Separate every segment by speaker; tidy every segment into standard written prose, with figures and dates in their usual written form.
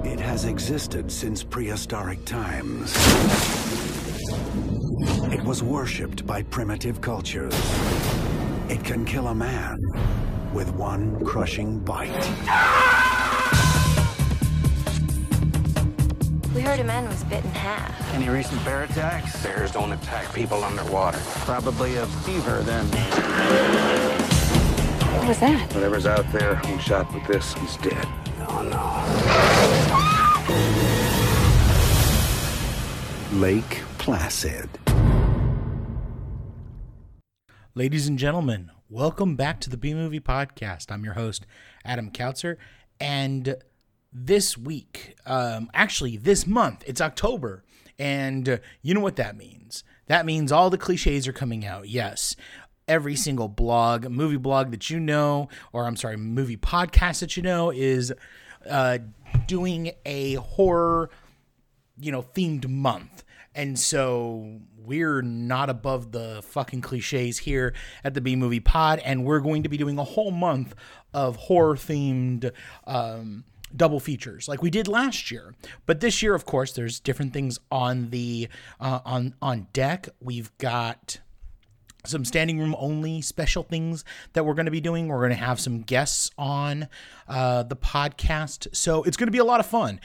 Speaker 1: It has existed since prehistoric times. It was worshipped by primitive cultures. It can kill a man with one crushing bite.
Speaker 2: We heard a man was bit in half.
Speaker 3: Any recent bear attacks?
Speaker 4: Bears don't attack people underwater.
Speaker 3: Probably a fever then.
Speaker 2: What was that?
Speaker 4: Whatever's out there being shot with this is dead.
Speaker 3: Oh
Speaker 1: no. Lake Placid.
Speaker 5: Ladies and gentlemen, welcome back to the B-Movie Podcast. I'm your host, Adam Kautzer, and this week, actually this month, it's October, and you know what that means. That means all the cliches are coming out, yes. Every single blog, movie blog that you know, movie podcast that you know is doing a horror, themed month. And so we're not above the fucking cliches here at the B-Movie Pod, and we're going to be doing a whole month of horror-themed double features like we did last year. But this year, of course, there's different things on the on deck. We've got some standing room only special things that we're going to be doing. We're going to have some guests on the podcast, so it's going to be a lot of fun.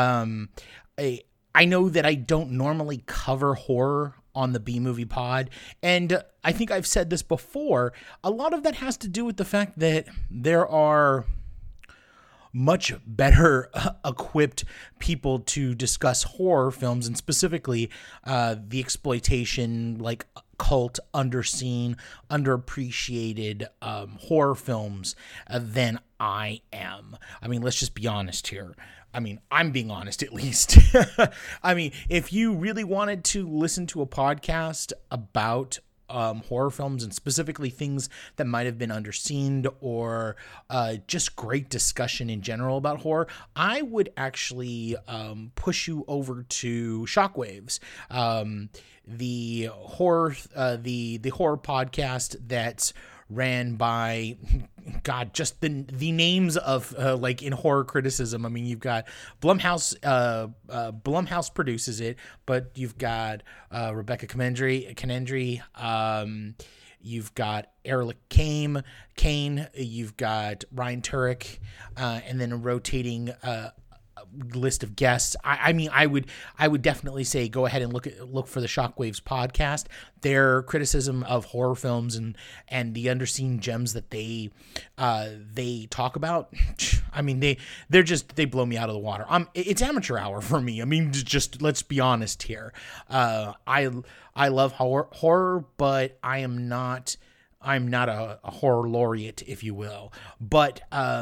Speaker 5: I know that I don't normally cover horror on the B-Movie Pod, and I think I've said this before. A lot of that has to do with the fact that there are much better equipped people to discuss horror films, and specifically the exploitation, like cult, underseen, underappreciated horror films than I am. I mean, let's just be honest here. I mean, I'm being honest, at least. I mean, if you really wanted to listen to a podcast about horror films, and specifically things that might have been underseen, or just great discussion in general about horror, I would actually push you over to Shockwaves, the horror podcast that's ran by, God, just the names of like in horror criticism. I mean, you've got Blumhouse. Blumhouse produces it, but you've got Rebecca Canendry. You've got Eric Kane. You've got Ryan Turek, and then a rotating list of guests. I mean, I would definitely say go ahead and look for the Shockwaves podcast. Their criticism of horror films and the underseen gems that they talk about. I mean, they blow me out of the water. It's amateur hour for me. I mean, just let's be honest here. I love horror, but I'm not a horror laureate, if you will. But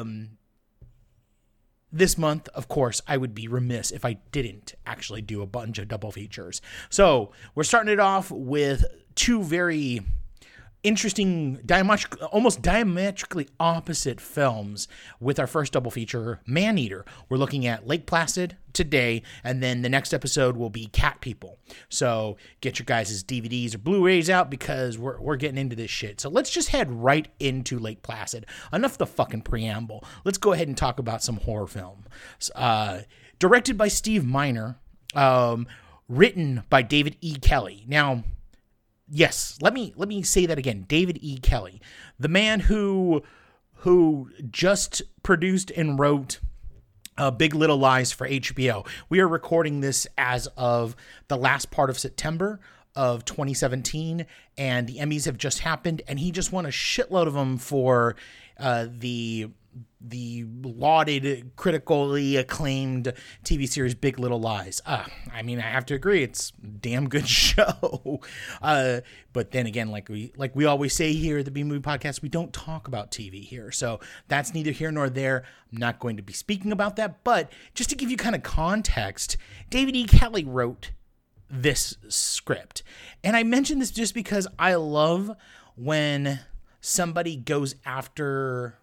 Speaker 5: this month, of course, I would be remiss if I didn't actually do a bunch of double features. So we're starting it off with two very interesting, almost diametrically opposite films with our first double feature, Maneater. We're looking at Lake Placid today, and then the next episode will be Cat People. So get your guys' DVDs or Blu-rays out, because we're getting into this shit. So let's just head right into Lake Placid. Enough of the fucking preamble. Let's go ahead and talk about some horror film. Directed by Steve Miner, written by David E. Kelley. Now, yes, let me say that again. David E. Kelley, the man who just produced and wrote Big Little Lies for HBO. We are recording this as of the last part of September of 2017, and the Emmys have just happened, and he just won a shitload of them for the lauded, critically acclaimed TV series Big Little Lies. I mean, I have to agree, it's a damn good show. But then again, like we always say here at the B-Movie Podcast, we don't talk about TV here. So that's neither here nor there. I'm not going to be speaking about that. But just to give you kind of context, David E. Kelley wrote this script. And I mention this just because I love when somebody goes after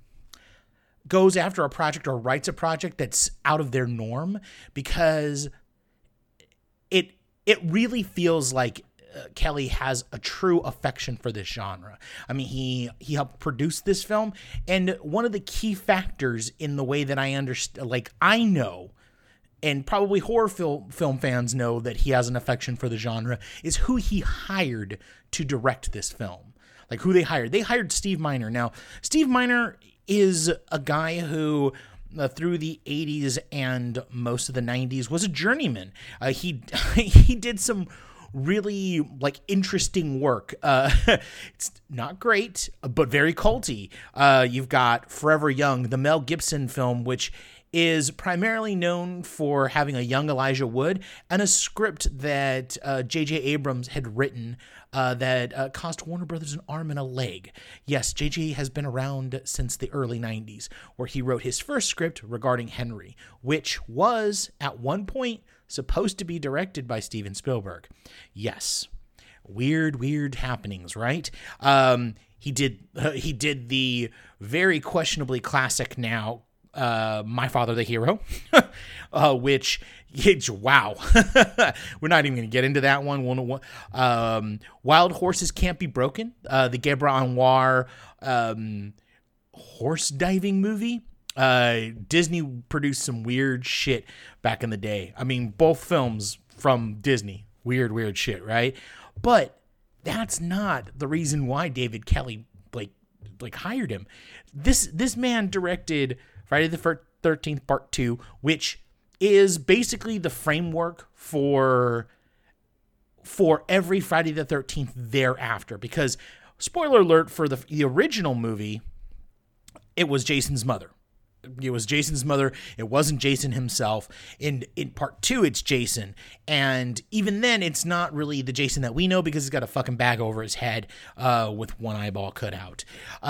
Speaker 5: a project or writes a project that's out of their norm, because it really feels like Kelley has a true affection for this genre. I mean, he helped produce this film, and one of the key factors in the way that I understand, like, I know and probably horror film fans know that he has an affection for the genre, is who he hired to direct this film. Like who they hired. They hired Steve Miner. Now, Steve Miner is a guy who through the 80s and most of the 90s was a journeyman. He did some really like interesting work. It's not great, but very culty. You've got Forever Young, the Mel Gibson film, which is primarily known for having a young Elijah Wood and a script that J.J. Abrams had written that cost Warner Brothers an arm and a leg. Yes, J.J. has been around since the early 90s, where he wrote his first script regarding Henry, which was, at one point, supposed to be directed by Steven Spielberg. Yes. Weird happenings, right? He did the very questionably classic now, My Father the Hero, which it's wow. We're not even going to get into that one. Wild Horses Can't Be Broken, the Gebra Anwar horse diving movie. Disney produced some weird shit back in the day. I mean, both films from Disney, weird shit, right? But that's not the reason why David Kelly like hired him. This man directed Friday the 13th Part 2, which is basically the framework for every Friday the 13th thereafter. Because, spoiler alert, for the original movie, it was Jason's mother. It was Jason's mother. It wasn't Jason himself. In Part 2, it's Jason. And even then, it's not really the Jason that we know because he's got a fucking bag over his head with one eyeball cut out.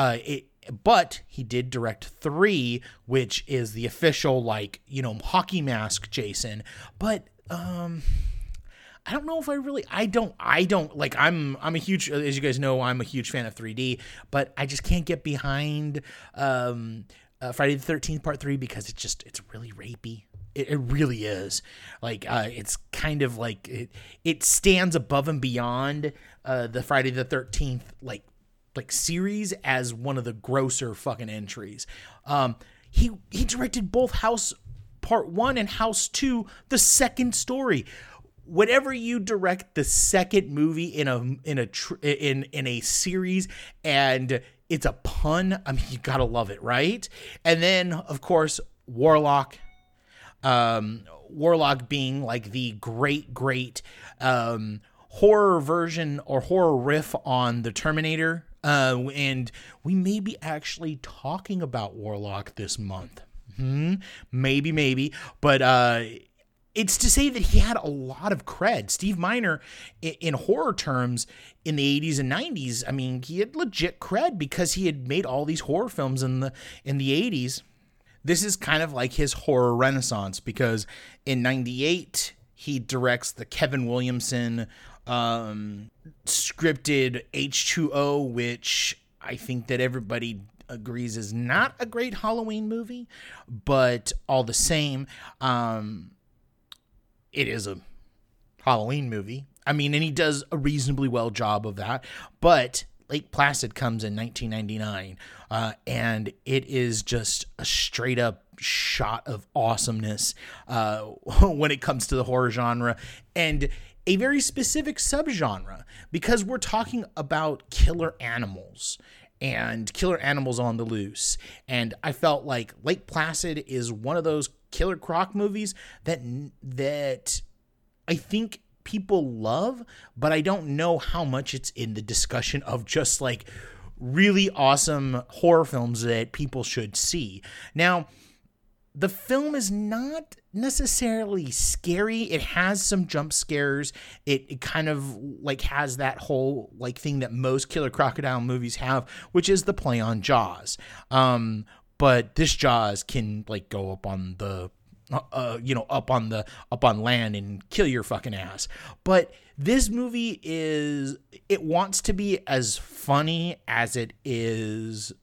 Speaker 5: But he did direct 3, which is the official, hockey mask Jason. But I don't know if I don't I'm a huge, as you guys know, I'm a huge fan of 3D, but I just can't get behind Friday the 13th Part 3 because it's really rapey. It really is. It's kind of like it stands above and beyond the Friday the 13th series as one of the grosser fucking entries. He directed both House Part 1 and House 2, the second story. Whenever you direct the second movie in a series and it's a pun, I mean, you gotta love it, right? And then, of course, Warlock. Warlock being like the great horror version or horror riff on the Terminator. And we may be actually talking about Warlock this month. Maybe. But it's to say that he had a lot of cred. Steve Miner, in horror terms, in the 80s and 90s, I mean, he had legit cred because he had made all these horror films in the 80s. This is kind of like his horror renaissance because in 98, he directs the Kevin Williamson scripted H2O, which I think that everybody agrees is not a great Halloween movie, but all the same, it is a Halloween movie. I mean, and he does a reasonably well job of that, but Lake Placid comes in 1999, and it is just a straight up shot of awesomeness when it comes to the horror genre, and a very specific subgenre, because we're talking about killer animals and killer animals on the loose. And I felt like Lake Placid is one of those Killer Croc movies that I think people love, but I don't know how much it's in the discussion of just like really awesome horror films that people should see. Now, the film is not necessarily scary. It has some jump scares. It kind of like has that whole like thing that most killer crocodile movies have, which is the play on Jaws. But this Jaws can like go up on the up on land and kill your fucking ass. But this movie it wants to be as funny as it is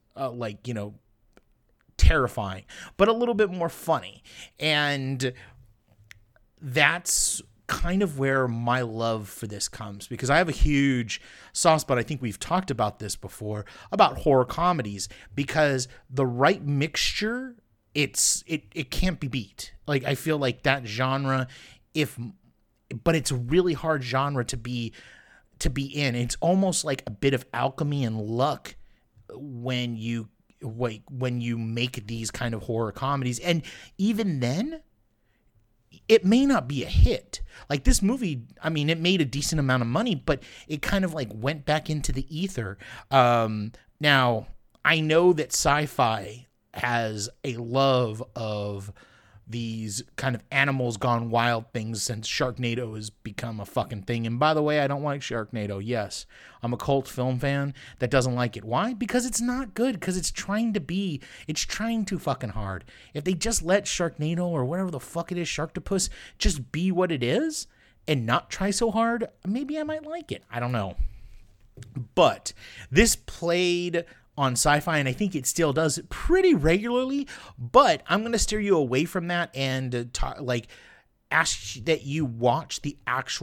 Speaker 5: terrifying, but a little bit more funny. And that's kind of where my love for this comes, because I have a huge soft spot. I think we've talked about this before, about horror comedies, because the right mixture it can't be beat. Like, I feel like that genre, but it's a really hard genre to be in. It's almost like a bit of alchemy and luck when you make these kind of horror comedies. And even then, it may not be a hit. Like, this movie, I mean, it made a decent amount of money, but it kind of like went back into the ether. Now, I know that Sci-Fi has a love of these kind of animals gone wild things since Sharknado has become a fucking thing. And by the way, I don't like Sharknado. Yes, I'm a cult film fan that doesn't like it. Why? Because it's not good. Because it's trying too fucking hard. If they just let Sharknado or whatever the fuck it is, Sharktopus, just be what it is and not try so hard, maybe I might like it. I don't know. But this played on Sci-Fi, and I think it still does it pretty regularly, but I'm going to steer you away from that and ask that you watch the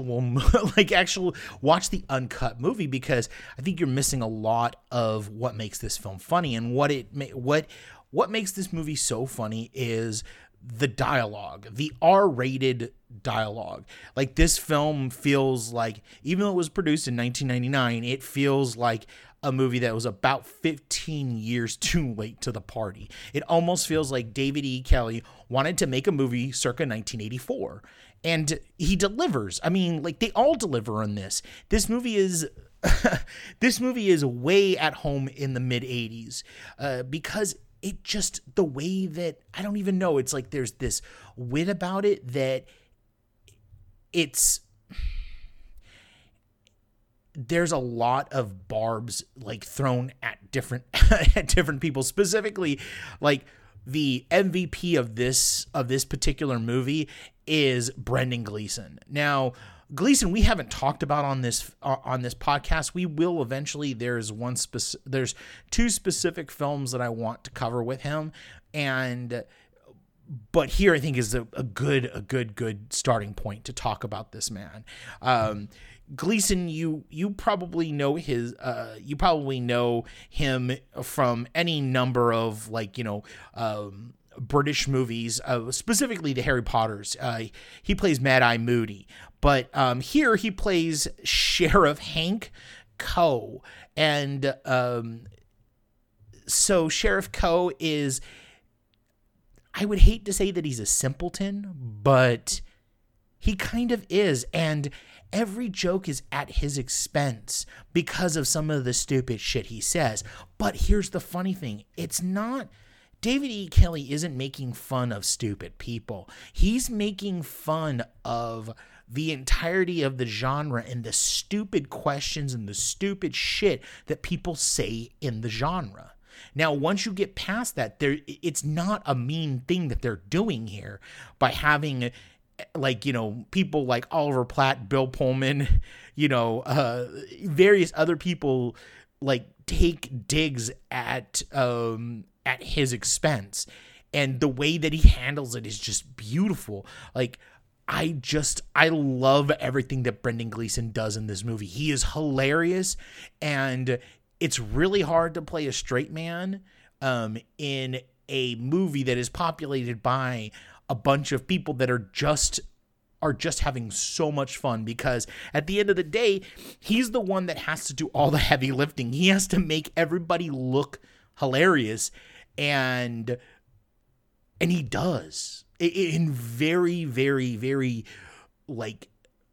Speaker 5: watch the uncut movie, because I think you're missing a lot of what makes this film funny. And what makes this movie so funny is the dialogue, the R-rated dialogue. Like, this film feels like, even though it was produced in 1999, it feels like a movie that was about 15 years too late to the party. It almost feels like David E. Kelley wanted to make a movie circa 1984, and he delivers. I mean, like, they all deliver on this. This movie is this movie is way at home in the mid 80s, because it just, the way that, I don't even know, it's like there's this wit about it that there's a lot of barbs like thrown at different people. Specifically, like, the MVP of this particular movie is Brendan Gleeson. Now, Gleeson, we haven't talked about on this podcast. We will eventually. There's two specific films that I want to cover with him, but here I think is a good starting point to talk about this man. Gleeson, you probably know him from any number of, like, British movies, specifically the Harry Potters. He plays Mad Eye Moody, but here he plays Sheriff Hank Coe, and so Sheriff Coe is, I would hate to say that he's a simpleton, but he kind of is, and every joke is at his expense because of some of the stupid shit he says. But here's the funny thing. It's not, David E. Kelley isn't making fun of stupid people. He's making fun of the entirety of the genre and the stupid questions and the stupid shit that people say in the genre. Now, once you get past that, it's not a mean thing that they're doing here by having, like, people like Oliver Platt, Bill Pullman, various other people, like, take digs at his expense. And the way that he handles it is just beautiful. Like, I love everything that Brendan Gleeson does in this movie. He is hilarious, and it's really hard to play a straight man in a movie that is populated by a bunch of people that are just having so much fun, because at the end of the day, he's the one that has to do all the heavy lifting. He has to make everybody look hilarious, and he does in very, very, very, like,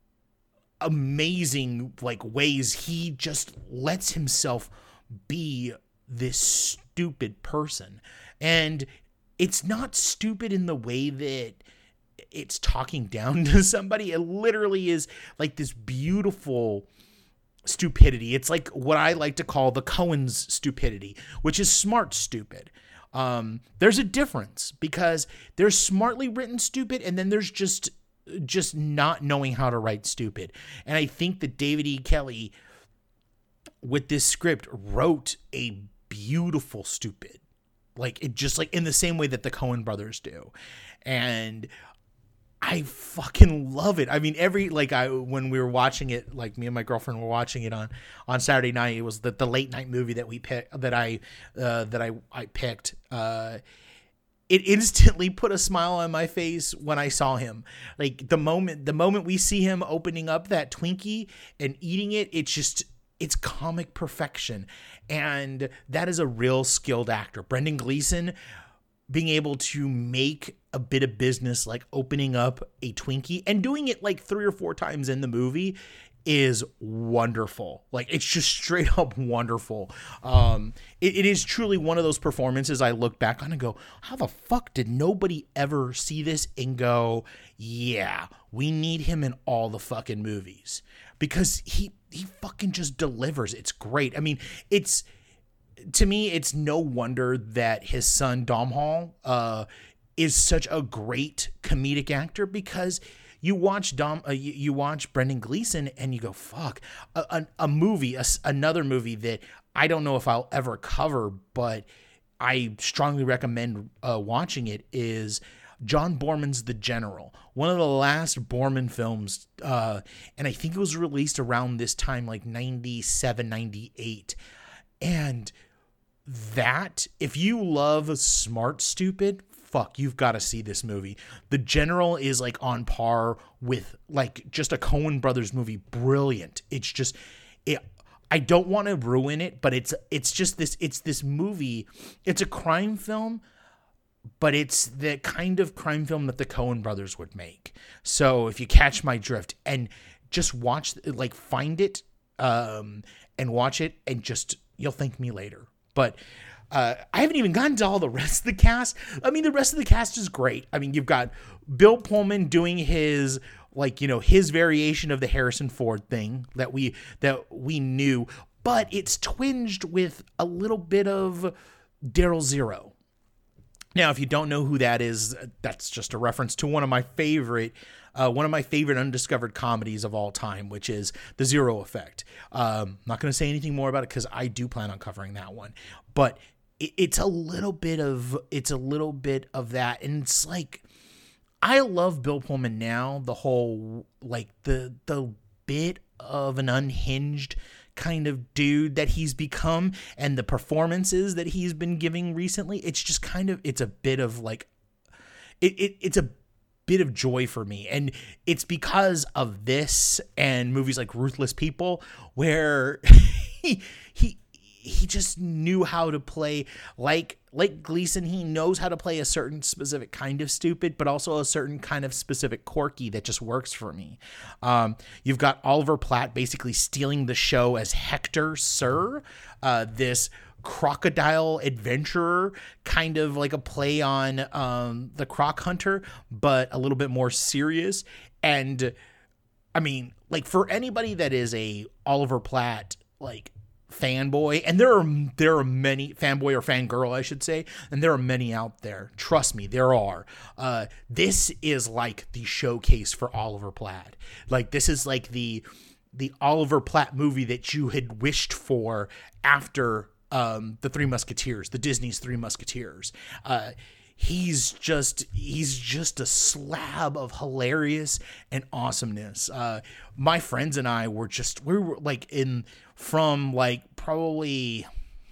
Speaker 5: amazing, like, ways. He just lets himself be this stupid person, and it's not stupid in the way that it's talking down to somebody. It literally is like this beautiful stupidity. It's like what I like to call the Coen's stupidity, which is smart stupid. There's a difference, because there's smartly written stupid, and then there's just not knowing how to write stupid. And I think that David E. Kelley, with this script, wrote a beautiful stupid. Like, it just, like, in the same way that the Coen brothers do. And I fucking love it. I mean, when we were watching it, like, me and my girlfriend were watching it on Saturday night. It was the late night movie that we picked, that I picked. it instantly put a smile on my face when I saw him. Like the moment we see him opening up that Twinkie and eating it, it's comic perfection. And that is a real skilled actor. Brendan Gleeson being able to make a bit of business like opening up a Twinkie and doing it like 3 or 4 times in the movie is wonderful. Like, it's just straight up wonderful. It is truly one of those performances I look back on and go, how the fuck did nobody ever see this and go, yeah, we need him in all the fucking movies? Because he fucking just delivers. It's great. I mean, to me, it's no wonder that his son Domhnall is such a great comedic actor, because you watch Brendan Gleeson and you go, fuck, another movie that I don't know if I'll ever cover, but I strongly recommend watching it, is John Boorman's The General, one of the last Boorman films, and I think it was released around this time, like 97, 98. And that, if you love smart, stupid, fuck, you've got to see this movie. The General is like on par with like just a Coen Brothers movie. Brilliant. It's just, I don't want to ruin it, but it's this movie. It's a crime film, but it's the kind of crime film that the Coen Brothers would make. So if you catch my drift, and just watch, like, find it and watch it, and just, you'll thank me later. But I haven't even gotten to all the rest of the cast. I mean, the rest of the cast is great. I mean, you've got Bill Pullman doing his, like, you know, his variation of the Harrison Ford thing that we knew, but it's twinged with a little bit of Daryl Zero. Now, if you don't know who that is, that's just a reference to one of my favorite undiscovered comedies of all time, which is The Zero Effect. I'm not going to say anything more about it because I do plan on covering that one, but it's a little bit of that, and it's like, I love Bill Pullman now. The whole, like, the bit of an unhinged kind of dude that he's become, and the performances that he's been giving recently, it's just kind of, it's a bit of like, it's a bit of joy for me. And it's because of this and movies like Ruthless People, where he just knew how to play, like Gleason. He knows how to play a certain specific kind of stupid, but also a certain kind of specific quirky that just works for me. You've got Oliver Platt basically stealing the show as Hector Sir, this crocodile adventurer, kind of like a play on the Croc Hunter, but a little bit more serious. And I mean, like, for anybody that is a Oliver Platt, like, fanboy, and there are many, fanboy or fangirl, I should say, and there are many out there. Trust me, there are. This is like the showcase for Oliver Platt. Like, this is like the Oliver Platt movie that you had wished for after the Three Musketeers, the Disney's Three Musketeers. He's just a slab of hilarious and awesomeness. My friends and I we were like from like probably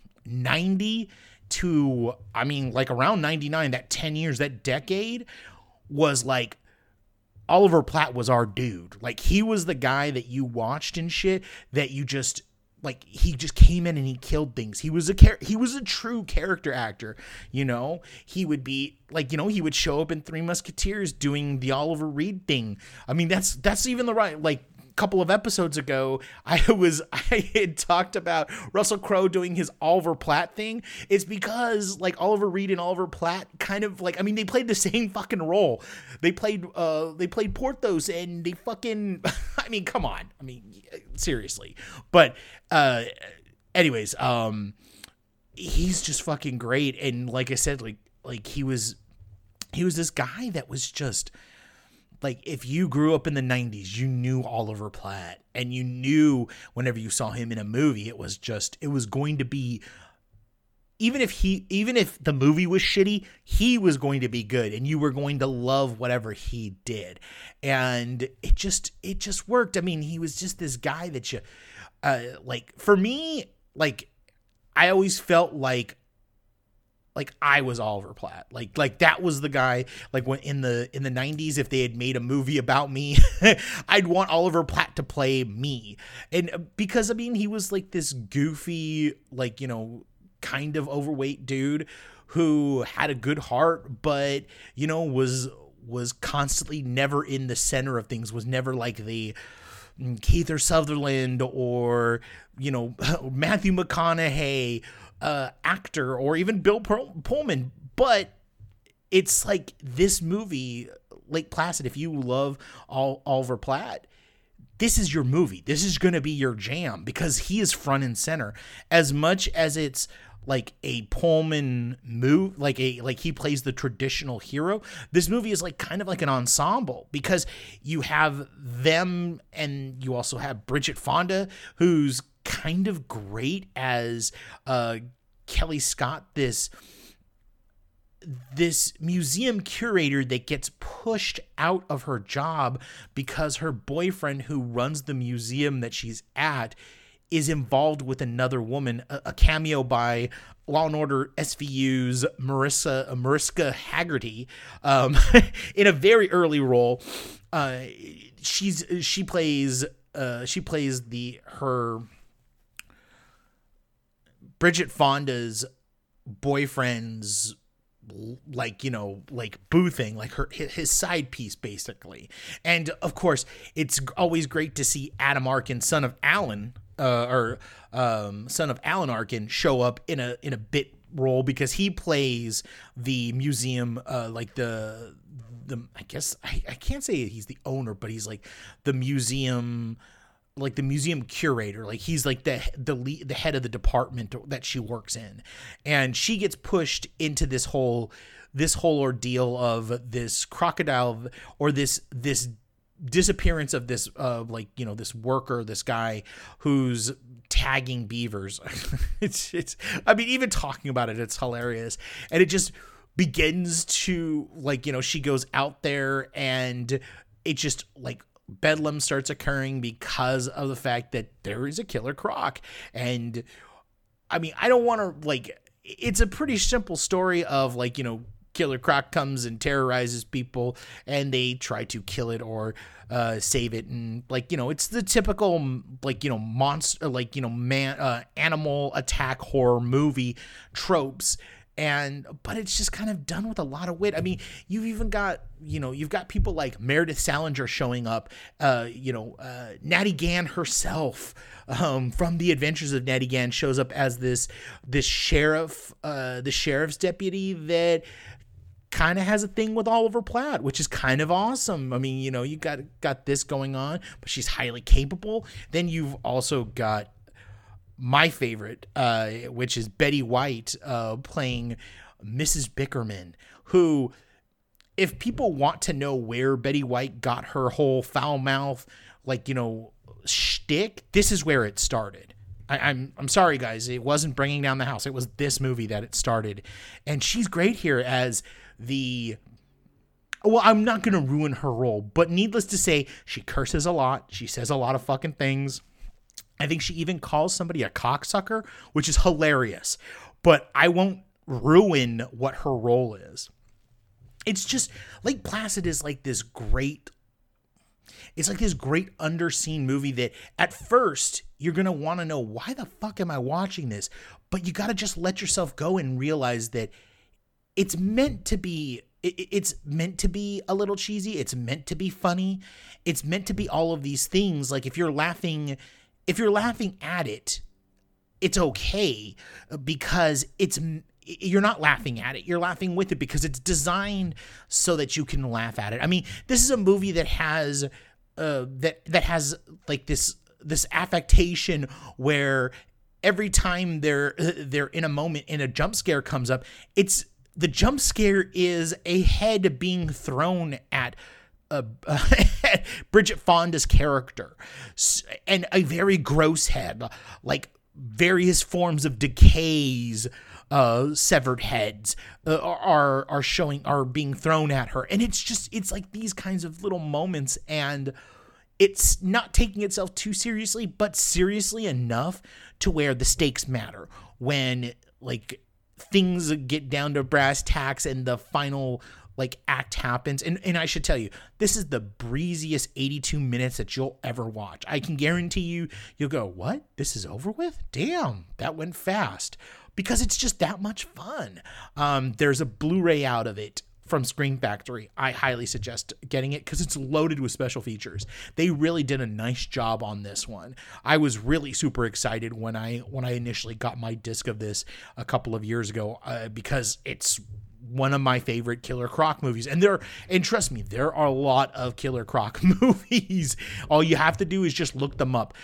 Speaker 5: 90 to, I mean, like around 99, that 10 years, that decade was like, Oliver Platt was our dude. Like, he was the guy that you watched and shit, that you just, like, he just came in and he killed things. He was a true character actor, you know? He would be, like, you know, he would show up in Three Musketeers doing the Oliver Reed thing. I mean, that's even the right, like, couple of episodes ago, I had talked about Russell Crowe doing his Oliver Platt thing. It's because, like, Oliver Reed and Oliver Platt kind of, like, I mean, they played the same fucking role. They played Porthos, and they fucking, I mean, come on. I mean, seriously. But anyways, he's just fucking great. And like I said, like he was this guy that was just, like, if you grew up in the 90s, you knew Oliver Platt, and you knew whenever you saw him in a movie, it was going to be, even if the movie was shitty, he was going to be good, and you were going to love whatever he did. And it just worked. I mean, he was just this guy that you, like, for me, like, I always felt like like I was Oliver Platt. Like that was the guy, like when in the 90s, if they had made a movie about me, I'd want Oliver Platt to play me. And because I mean, he was like this goofy, like, you know, kind of overweight dude who had a good heart, but, you know, was constantly never in the center of things, was never like the Kiefer Sutherland or, you know, Matthew McConaughey actor, or even Bill Pullman. But it's like this movie, Lake Placid, if you love Oliver Platt, this is your movie. This is going to be your jam, because he is front and center. As much as it's like a Pullman move, like he plays the traditional hero, this movie is like kind of like an ensemble, because you have them and you also have Bridget Fonda, who's kind of great as Kelly Scott, this museum curator that gets pushed out of her job because her boyfriend, who runs the museum that she's at, is involved with another woman. A cameo by Law and Order SVU's Mariska Haggerty, in a very early role. She plays her Bridget Fonda's boyfriend's, like, you know, like boo thing, like his side piece basically. And of course, it's always great to see Adam Arkin, son of Alan Arkin, show up in a bit role, because he plays the museum, like the I guess I can't say he's the owner, but he's like the museum, like the museum curator. Like he's like the head of the department that she works in, and she gets pushed into this whole ordeal of this crocodile, or this disappearance of this like, you know, this worker, this guy who's tagging beavers. it's I mean, even talking about it, it's hilarious. And it just begins to, like, you know, she goes out there and it just like bedlam starts occurring because of the fact that there is a killer croc. And I mean, I don't want to, like, it's a pretty simple story of, like, you know, killer croc comes and terrorizes people and they try to kill it or save it. And, like, you know, it's the typical, like, you know, monster, like, you know, animal attack horror movie tropes. But it's just kind of done with a lot of wit. I mean, you've even got, you know, you've got people like Meredith Salinger showing up, you know, Natty Gann herself, from The Adventures of Natty Gann, shows up as this sheriff, the sheriff's deputy that kind of has a thing with Oliver Platt, which is kind of awesome. I mean, you know, you got this going on, but she's highly capable. Then you've also got my favorite, which is Betty White, playing Mrs. Bickerman, who, if people want to know where Betty White got her whole foul mouth, like, you know, shtick, this is where it started. I'm sorry, guys. It wasn't Bringing Down the House. It was this movie that it started. And she's great here as well, I'm not going to ruin her role, but needless to say, she curses a lot. She says a lot of fucking things. I think she even calls somebody a cocksucker, which is hilarious, but I won't ruin what her role is. It's just, Lake Placid is like this great, it's like this great underseen movie that at first you're going to want to know, why the fuck am I watching this? But you got to just let yourself go and realize that it's meant to be, it's meant to be a little cheesy. It's meant to be funny. It's meant to be all of these things. Like, if you're laughing at it, it's okay, because you're not laughing at it. You're laughing with it because it's designed so that you can laugh at it. I mean, this is a movie that has that has like this affectation where every time they're in a moment and a jump scare comes up, the jump scare is a head being thrown at Bridget Fonda's character, and a very gross head, like various forms of decays, severed heads are being thrown at her. And it's like these kinds of little moments, and it's not taking itself too seriously, but seriously enough to where the stakes matter when, like, things get down to brass tacks and the final like act happens. And I should tell you, this is the breeziest 82 minutes that you'll ever watch. I can guarantee you'll go, what? This is over with? Damn, that went fast. Because it's just that much fun. There's a Blu-ray out of it from Scream Factory. I highly suggest getting it because it's loaded with special features. They really did a nice job on this one. I was really super excited when I initially got my disc of this a couple of years ago because it's one of my favorite Killer Croc movies. And trust me, there are a lot of Killer Croc movies. All you have to do is just look them up.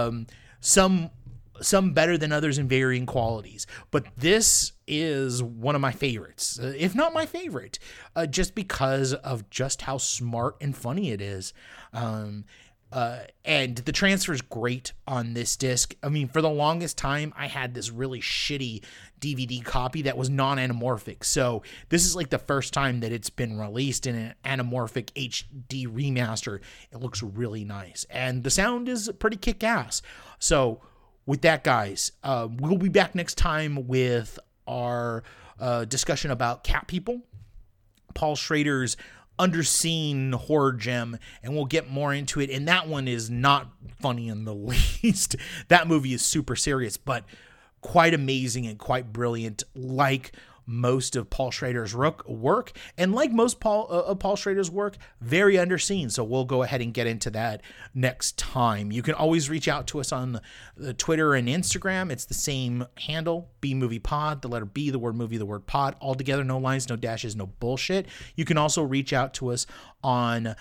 Speaker 5: Some better than others in varying qualities. But this is one of my favorites, if not my favorite, just because of just how smart and funny it is. And the transfer is great on this disc. I mean, for the longest time, I had this really shitty DVD copy that was non-anamorphic. So this is like the first time that it's been released in an anamorphic HD remaster. It looks really nice. And the sound is pretty kick-ass. So with that, guys, we'll be back next time with our discussion about Cat People, Paul Schrader's underseen horror gem, and we'll get more into it. And that one is not funny in the least. That movie is super serious, but quite amazing and quite brilliant, like most of Paul Schrader's work, and like most Paul Schrader's work, very underseen. So we'll go ahead and get into that next time. You can always reach out to us on the Twitter and Instagram. It's the same handle, BMoviePod, the letter B, the word movie, the word pod, all together, no lines, no dashes, no bullshit. You can also reach out to us on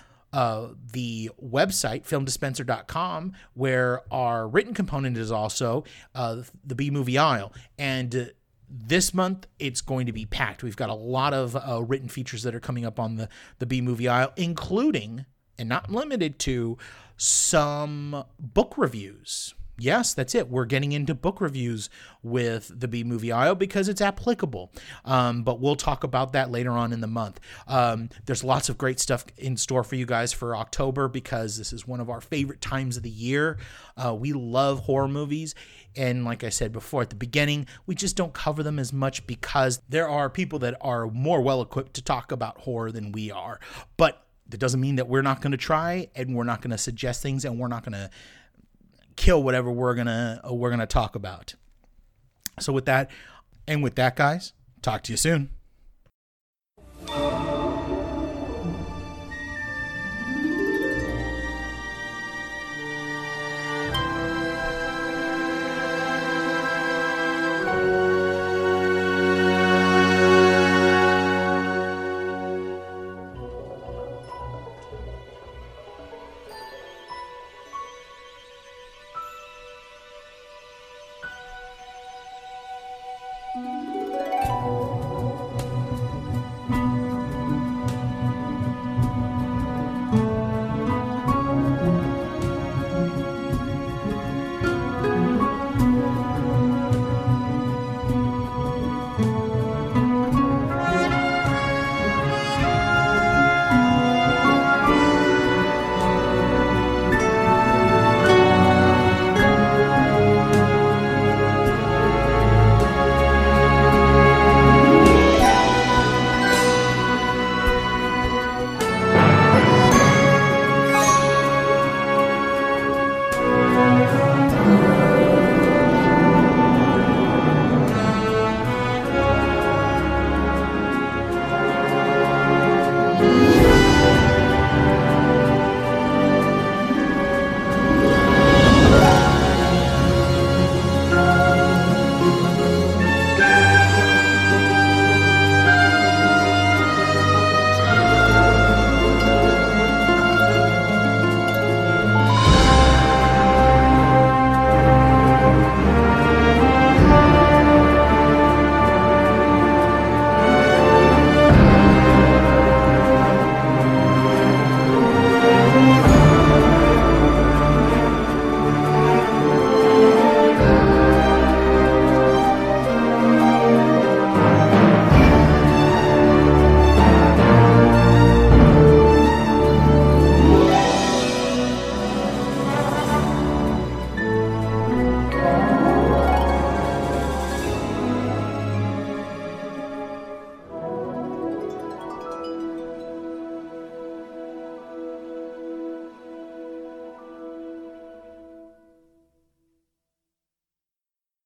Speaker 5: the website, filmdispenser.com, where our written component is also the B Movie Aisle. And this month, it's going to be packed. We've got a lot of written features that are coming up on the B Movie Aisle, including, and not limited to, some book reviews. Yes, that's it. We're getting into book reviews with the B Movie Aisle because it's applicable. But we'll talk about that later on in the month. There's lots of great stuff in store for you guys for October because this is one of our favorite times of the year. We love horror movies. And like I said before at the beginning, we just don't cover them as much because there are people that are more well-equipped to talk about horror than we are. But that doesn't mean that we're not going to try and we're not going to suggest things and we're not going to kill whatever we're gonna talk about. So with that, guys, talk to you soon.